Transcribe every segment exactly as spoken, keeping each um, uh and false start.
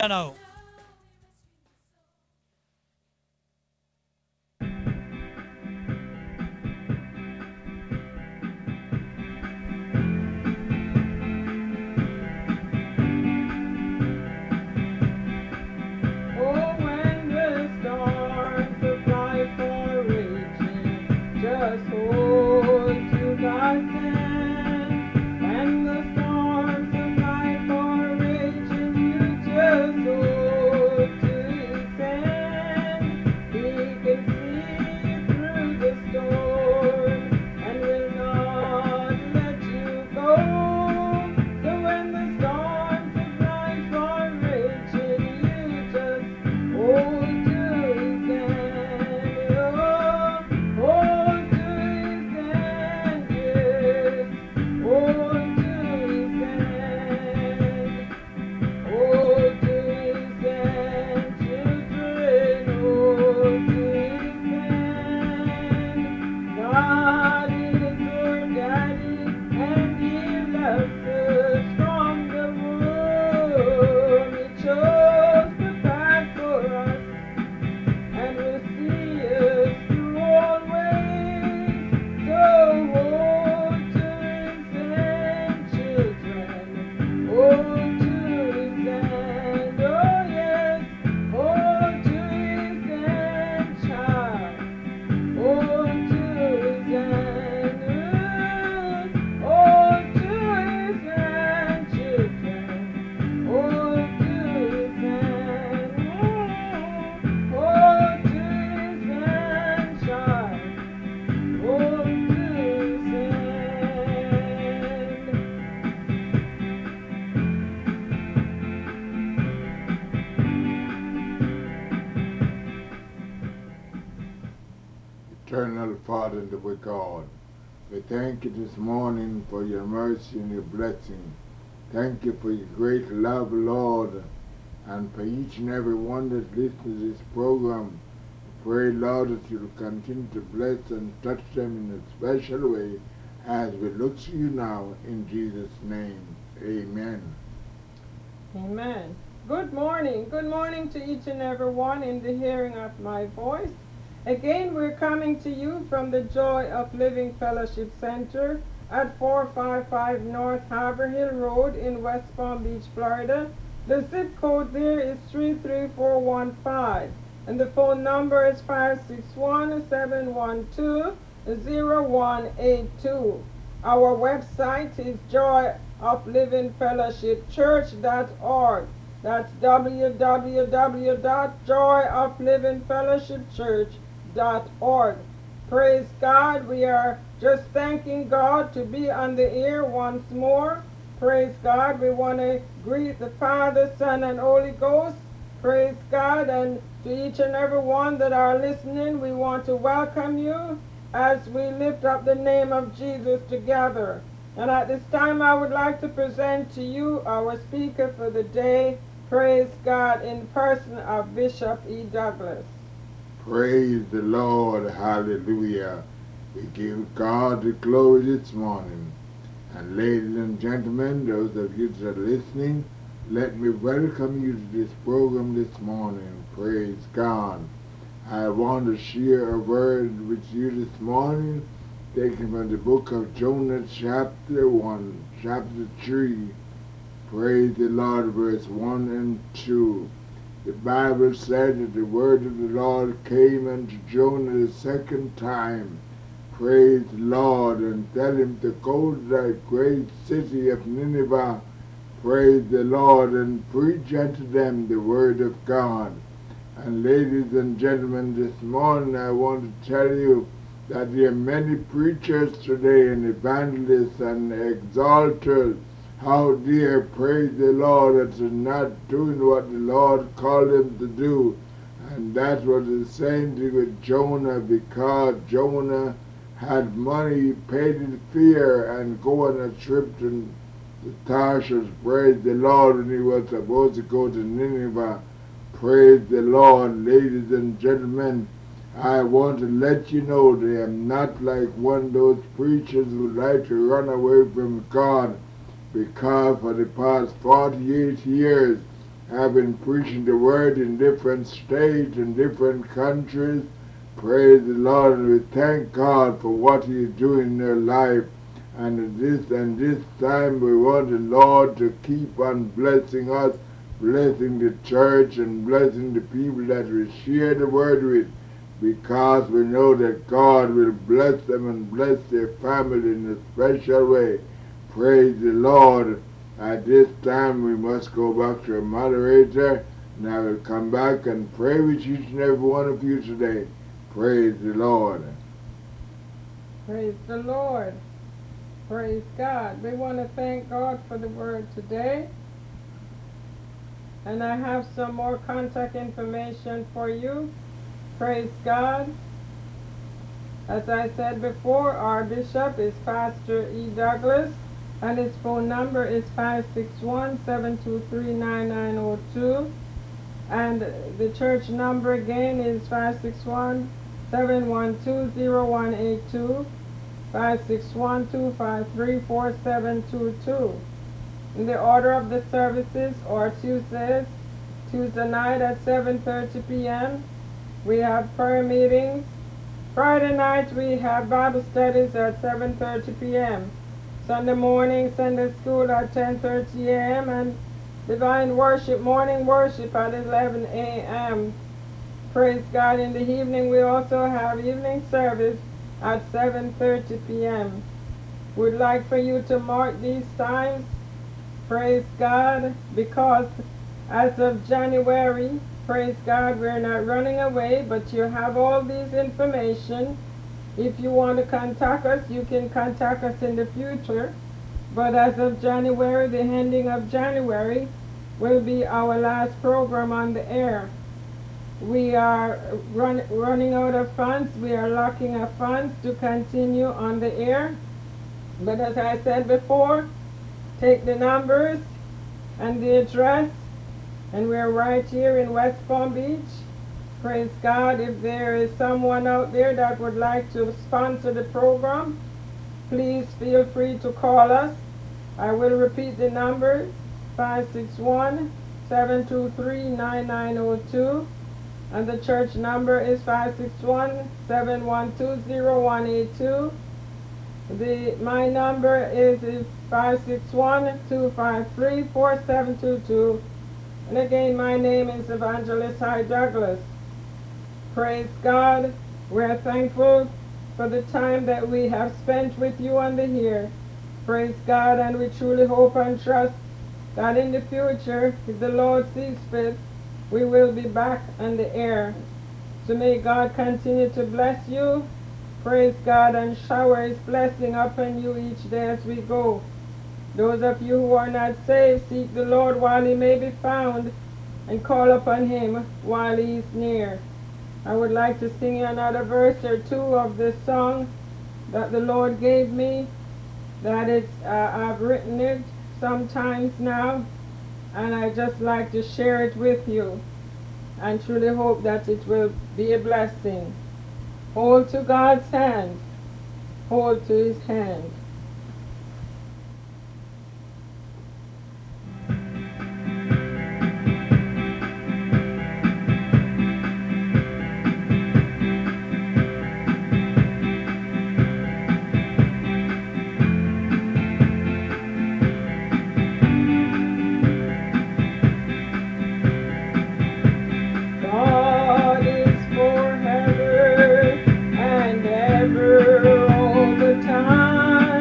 now. Oh, when the storms of life are raging, just hold to God's hand. When the storms of life are raging, you just hold to His hand. He can see you through the storm and will not let you go. So when the storms of life are raging, you just hold to His hand. Oh, hold to His hand, yes. Hold to His hand. Hold to His hand, children. Hold to His hand. God is your daddy, and He loves us from the womb. He chose the path for us and will see us through all ways. So hold to His hand, children. Hold to His hand, oh yes. Hold to His hand, child. Hold to His hand, uh, hold to His hand, children. Hold to His hand, uh, hold to His hand, child. Hold to His hand. Eternal Father and our God, we thank you this morning for your mercy and your blessing. Thank you for your great love, Lord, and for each and every one that listens to this program. Pray, Lord, that you'll continue to bless and touch them in a special way as we look to you now in Jesus' name. Amen. Amen. Good morning. Good morning to each and every one in the hearing of my voice. Again, we're coming to you from the Joy of Living Fellowship Center at four fifty-five North Harbor Hill Road in West Palm Beach, Florida. The zip code there is three three four one five, and the phone number is five six one, seven one two, zero one eight two. Our website is joy of living fellowship church dot org. That's w w w dot joy of living fellowship church dot org. Praise God. We are just thanking God to be on the air once more. Praise God. We want to greet the Father, Son, and Holy Ghost. Praise God. And to each and every one that are listening, we want to welcome you as we lift up the name of Jesus together. And at this time, I would like to present to you our speaker for the day. Praise God, in person of Bishop E. Douglas. Praise the Lord. Hallelujah. We give God the glory this morning. And ladies and gentlemen, those of you that are listening, let me welcome you to this program this morning. Praise God. I want to share a word with you this morning, taken from the book of Jonah, chapter one, chapter three. Praise the Lord, verse one and two. The Bible said that the word of the Lord came unto Jonah the second time. Praise the Lord, and tell him to go to that great city of Nineveh. Praise the Lord, and preach unto them the word of God. And ladies and gentlemen, this morning I want to tell you that there are many preachers today and evangelists and exalters how dear, praise the Lord, that they're not doing what the Lord called them to do. And that's what the same thing with Jonah, because Jonah had money, he paid his fare and go on a trip to, to Tarshish, praise the Lord, when he was supposed to go to Nineveh. Praise the Lord, ladies and gentlemen. I want to let you know that I am not like one of those preachers who like to run away from God, because for the past forty-eight years have been preaching the word in different states and different countries. Praise the Lord, and we thank God for what He is doing in their life. And at this and this time we want the Lord to keep on blessing us, blessing the church and blessing the people that we share the word with, because we know that God will bless them and bless their family in a special way. Praise the Lord. At this time we must go back to our moderator, and I will come back and pray with each and every one of you today. Praise the Lord. Praise the Lord. Praise God. We want to thank God for the word today. And I have some more contact information for you. Praise God. As I said before, our bishop is Pastor E. Douglas, and his phone number is five six one, seven two three, nine nine zero two. And the church number again is five six one, seven one two, zero one eight two, five six one, two five three, four seven two two. In the order of the services are Tuesdays, Tuesday night at seven thirty p m We have prayer meetings. Friday night we have Bible studies at seven thirty p m Sunday morning, Sunday school at ten thirty a m and divine worship, morning worship at eleven a m Praise God. In the evening we also have evening service at seven thirty p m We'd like for you to mark these times, praise God, because as of January, praise God, we're not running away, but you have all these information. If you want to contact us, you can contact us in the future. But as of January, the ending of January will be our last program on the air. We are run, running out of funds. We are locking up funds to continue on the air. But as I said before, take the numbers and the address, and we're right here in West Palm Beach. Praise God. If there is someone out there that would like to sponsor the program, please feel free to call us. I will repeat the numbers: five six one, seven two three, nine nine zero two, and the church number is five six one, seven one two, zero one eight two. The my number is five six one, two five three, four seven two two. And again, my name is Evangelist I. Douglas. Praise God. We're thankful for the time that we have spent with you on the here. Praise God, and we truly hope and trust that in the future, if the Lord sees fit, we will be back on the air. So may God continue to bless you. Praise God, and shower His blessing upon you each day as we go. Those of you who are not saved, seek the Lord while He may be found, and call upon Him while He is near. I would like to sing another verse or two of this song that the Lord gave me. That it's, uh, I've written it sometimes now, and I just like to share it with you, and truly hope that it will be a blessing. Hold to God's hand. Hold to His hand. God is forever and ever all the time.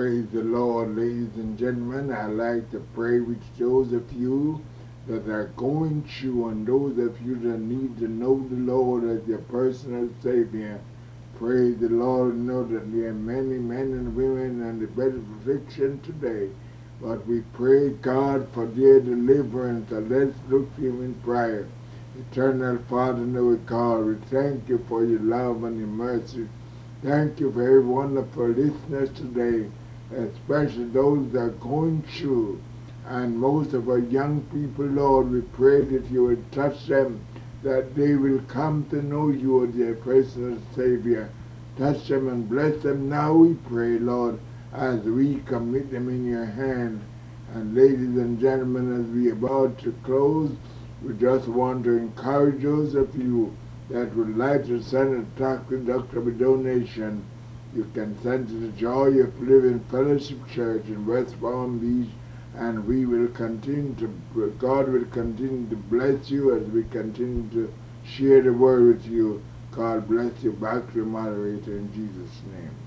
Praise the Lord, ladies and gentlemen. I'd like to pray with those of you that are going through and those of you that need to know the Lord as your personal Savior. Praise the Lord and know that there are many men and women in the bed of affliction today. But we pray God for their deliverance, and let's look to Him in prayer. Eternal Father, our God, we thank you for your love and your mercy. Thank you for every wonderful listeners today, especially those that are going through. And most of our young people, Lord, we pray that you will touch them, that they will come to know you as their personal Savior. Touch them and bless them now, we pray, Lord, as we commit them in your hand. And ladies and gentlemen, as we are about to close, we just want to encourage those of you that would like to send a tax deductible donation. You can send to the Joy of Living Fellowship Church in West Palm Beach, and we will continue to, God will continue to bless you as we continue to share the word with you. God bless you. Back to the moderator in Jesus' name.